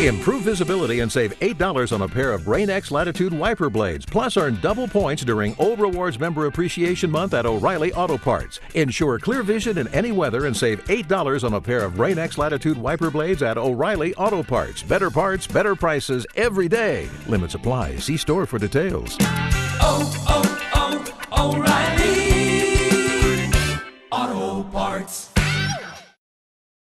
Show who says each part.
Speaker 1: Improve visibility and save $8 on a pair of Rain-X Latitude wiper blades. Plus, earn double points during Old Rewards Member Appreciation Month at O'Reilly Auto Parts. Ensure clear vision in any weather and save $8 on a pair of Rain-X Latitude wiper blades at O'Reilly Auto Parts. Better parts, better prices every day. Limits apply. See store for details.
Speaker 2: Oh, oh, oh, O'Reilly Auto Parts.